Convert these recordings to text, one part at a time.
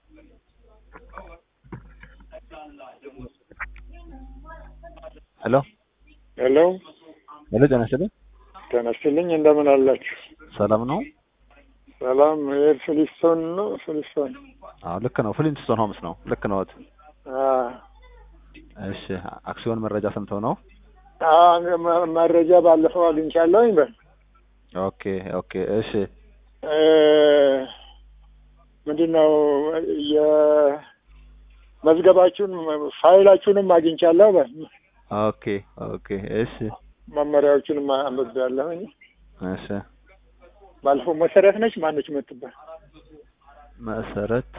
ሄሎ ሄሎ ሄሎ ጤና ይስጥልኝ። ተነስተልኝ እንደምን አላችሁ? ሰላም ነው? ሰላም ፍሊስቶን ነው ፍሊስቶን? አዎ ልክ ነው። ፍሊንትስቶን ሆምስ ነው። ልክ ነው። እሺ አክሲዮን መረጃ ሰምተው ነው? መረጃ ባለፈው አግኝቻለሁኝ በል። ኦኬ ኦኬ እሺ ምንድነው የመዝገባችሁን ፋይላችሁንም አግኝቻለሁ በል። ኦኬ ኦኬ እሺ መመሪያዎችንም አንብቤያለሁኝ። እሺ ባለፈው መሰረት ነች ማነች የምትባል? መሰረት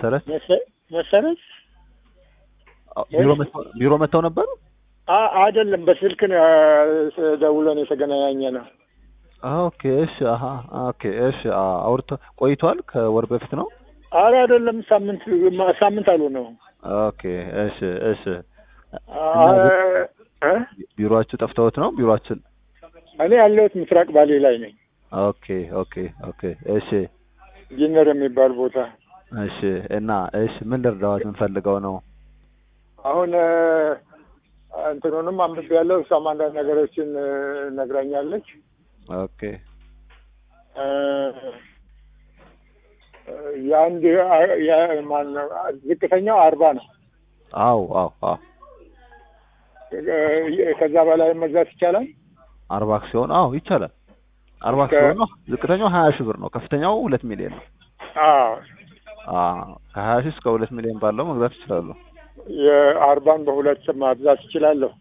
ቢሮ መተው ነበር? አይደለም በስልክ ነው ደውለን የተገናኘ ነው። ኦኬ እሺ ኦኬ እሺ አውርቶ ቆይቷል። ከወር በፊት ነው? አረ አይደለም ሳምንት አልሆነውም። ኦኬ እሺ እሺ ቢሮአችሁ ጠፍተውት ነው? ቢሮአችን እኔ ያለሁት ምስራቅ ባሌ ላይ ነኝ። ኦኬ ኦኬ ኦኬ እሺ ጂነር የሚባል ቦታ። እሺ እና እሺ ምን ልርዳዎት የምፈልገው ነው? አሁን እንትኑንም አንብቤያለሁ። እሷም አንዳንድ ነገሮችን ነግራኛለች። ኦኬ የአንድ ማነው ዝቅተኛው 40 ነው። አዎ አዎ አዎ ከዛ በላይ መግዛት ይቻላል? 40 አክሲዮን? አዎ ይቻላል። 40 አክሲዮን ነው። ዝቅተኛው 20 ሺህ ብር ነው። ከፍተኛው 2 ሚሊዮን ነው። አዎ ከ20 ሺህ እስከ 2 ሚሊዮን ባለው መግዛት ይችላሉ። የ40ን በሁለት ማብዛት ይችላለሁ።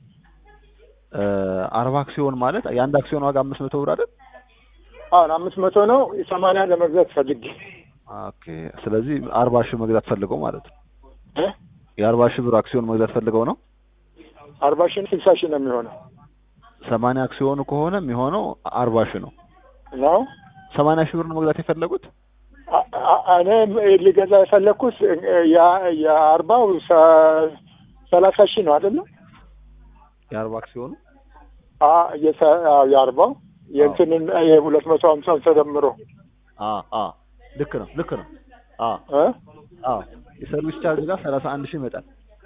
40 አክሲዮን ማለት የአንድ አክሲዮን ዋጋ 500 ብር አይደል? አዎ 500 ነው። 80 ለመግዛት ፈልጌ። ኦኬ ስለዚህ 40 ሺህ መግዛት ፈልገው ማለት ነው። የ40 ሺህ ብር አክሲዮን መግዛት ፈልገው ነው? 40 ሺህ 60 ሺህ ነው የሚሆነው። 80 አክሲዮኑ ከሆነ የሚሆነው 40 ሺህ ነው። 80 ሺህ ብር ነው መግዛት የፈለጉት? እኔ ሊገዛ የፈለኩት የ40ው 30 ሺህ ነው አይደል? የ40 አክሲዮኑ የ40ው የእንትንን የ250 ተደምሮ ልክ ነው የሰርቪስ ቻርጅ ጋር 31 ሺህ ይመጣል።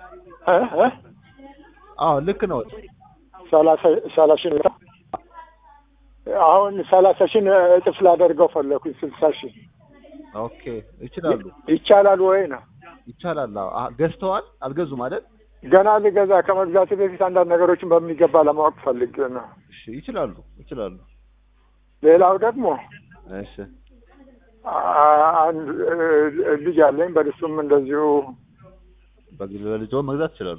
ልክ ነው 30 ሺህ ነው። አሁን 30 ሺህ እጥፍ ላደርገው ፈለኩኝ 60 ሺህ። ኦኬ ይቻላል ወይ ነው? ይቻላል። ገዝተዋል? አልገዙም አይደል? ገና ልገዛ ከመግዛት በፊት አንዳንድ ነገሮችን በሚገባ ለማወቅ ፈልጌ ነው። እሺ ይችላሉ። ሌላው ደግሞ እሺ አንድ ልጅ አለኝ። በልሱም እንደዚሁ በልጆ መግዛት ይችላሉ።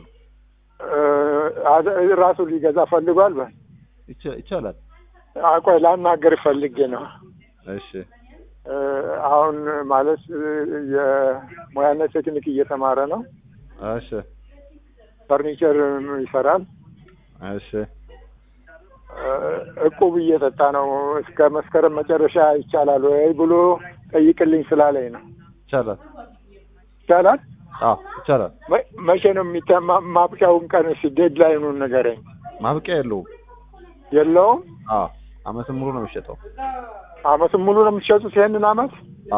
ራሱ ሊገዛ ፈልጓል። ይቻላል። ቆይ ላናገር ፈልጌ ነው። እሺ አሁን ማለት የሙያና ቴክኒክ እየተማረ ነው። እሺ ፈርኒቸር ይሰራል። እሺ እቁብ እየጠጣ ነው። እስከ መስከረም መጨረሻ ይቻላል ወይ ብሎ ጠይቅልኝ ስላለኝ ነው። ይቻላል? ይቻላል። መቼ ነው ማብቂያውን ቀን ዴድላይኑን ንገረኝ። ማብቂያ የለውም? አመቱን ሙሉ ነው የሚሸጠው። አመቱን ሙሉ ነው የምትሸጡት ይሄንን አመት?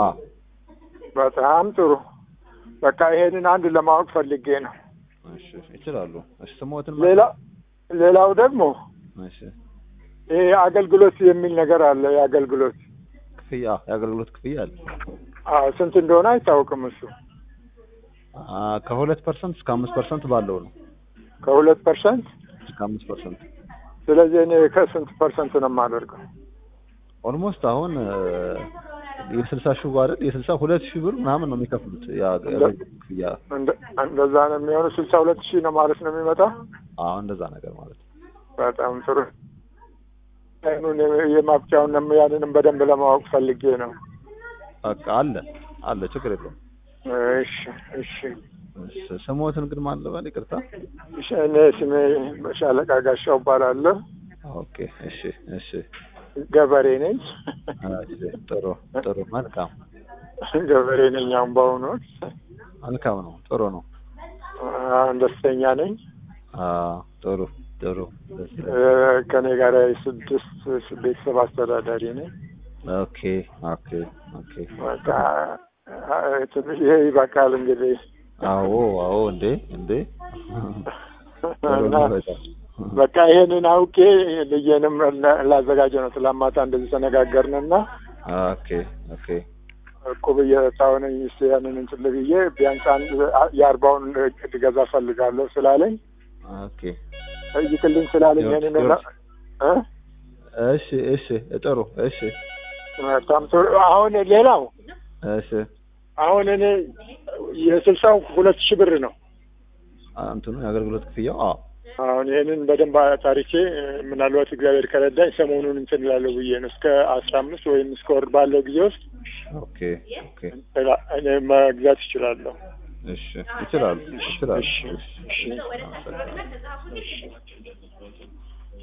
በጣም ጥሩ። በቃ ይሄንን አንድ ለማወቅ ፈልጌ ነው። እሺ ይችላሉ። እሺ ስሞትን ሌላው ደግሞ እሺ ይሄ አገልግሎት የሚል ነገር አለ። የአገልግሎት ክፍያ አለ። ስንት እንደሆነ አይታወቅም እሱ። ከ2% እስከ 5% ባለው ነው። ከ2% እስከ 5%። ስለዚህ እኔ ከስንት ፐርሰንት ነው የማደርገው? ኦልሞስት አሁን የ60 ሺህ አይደል? የ62 ሺህ ብር ምናምን ነው የሚከፍሉት። ክፍያ እንደዛ ነው የሚሆነው። 62 ሺህ ነው ማለት ነው የሚመጣው። እንደዛ ነገር ማለት ነው። በጣም ጥሩ። የማብቂያውን ያንንም በደንብ ለማወቅ ፈልጌ ነው። በቃ አለ ችግር የለውም። እሺ ስሞትን ግን ማን ልበል? ይቅርታ። እኔ ስሜ ሻለቃ ጋሻው እባላለሁ። ኦኬ እሺ ገበሬ ነኝ። ጥሩ መልካም። ገበሬ ነኝ አሁን በአሁኑ ወቅት። መልካም ነው። ጥሩ ነው። ደስተኛ ነኝ። ጥሩ ከኔ ጋር 6 ቤተሰብ አስተዳዳሪ ነኝ። ኦኬ በቃ ትንሽ ይሄ ይበቃል እንግዲህ። አዎ አዎ እንዴ በቃ ይሄንን አውቄ ልጄንም ላዘጋጀው ነው። ትላማታ እንደዚህ ተነጋገርንና ኦኬ እቁብ እየጠጣሁ ነኝ። እስኪ ያንን እንትን ብዬ ቢያንስ የአርባውን ልገዛ ፈልጋለሁ ስላለኝ ኦኬ ጠይቅልኝ ስላለኝ ይሄንን እሺ ጥሩ እሺ በጣም ጥሩ። አሁን ሌላው እሺ አሁን እኔ የ60 2,000 ብር ነው እንትኑ የአገልግሎት ክፍያው። አሁን ይሄንን በደንብ አጣርቼ ምናልባት እግዚአብሔር ከረዳኝ ሰሞኑን እንትን እላለሁ ብዬ ነው። እስከ 15 ወይም እስከ ወር ባለው ጊዜ ውስጥ ኦኬ እኔ መግዛት እችላለሁ። እሺ ይችላል። እሺ